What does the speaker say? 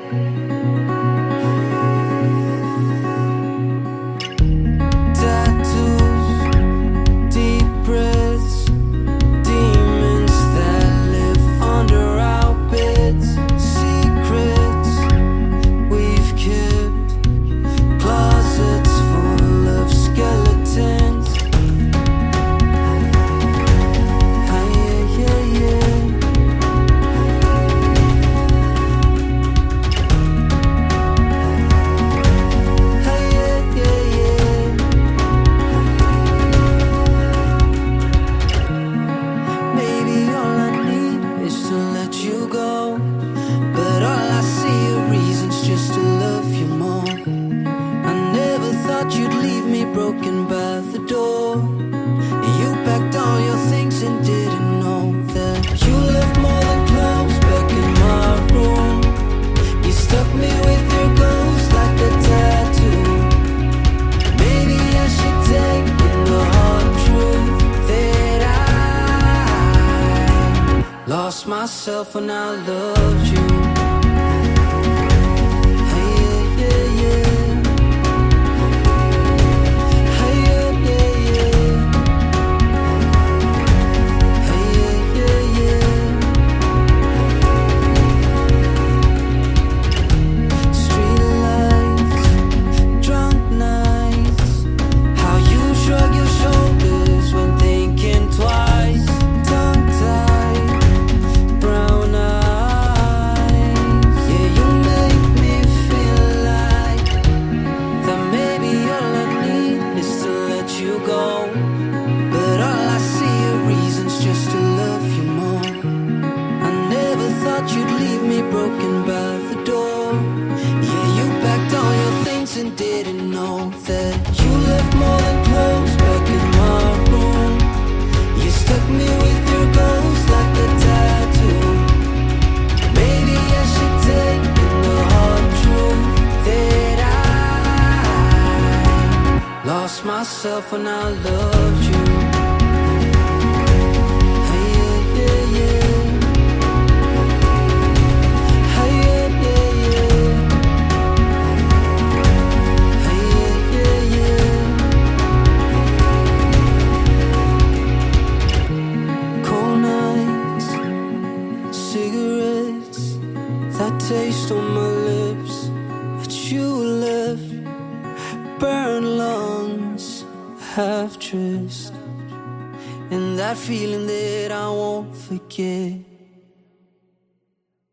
Broken by the door. You packed all your things and didn't know that you left more than clothes back in my room. You stuck me with your ghost like a tattoo. Maybe I should take in the hard truth that I lost myself when I loved you. Broken by the door. Yeah, you packed all your things and didn't know that you left more than clothes back in my room. You stuck me with your ghost like a tattoo. Maybe I should take in the hard truth that I lost myself when I loved you. That taste on my lips that you left, burned lungs, half dressed, and that feeling that I won't forget.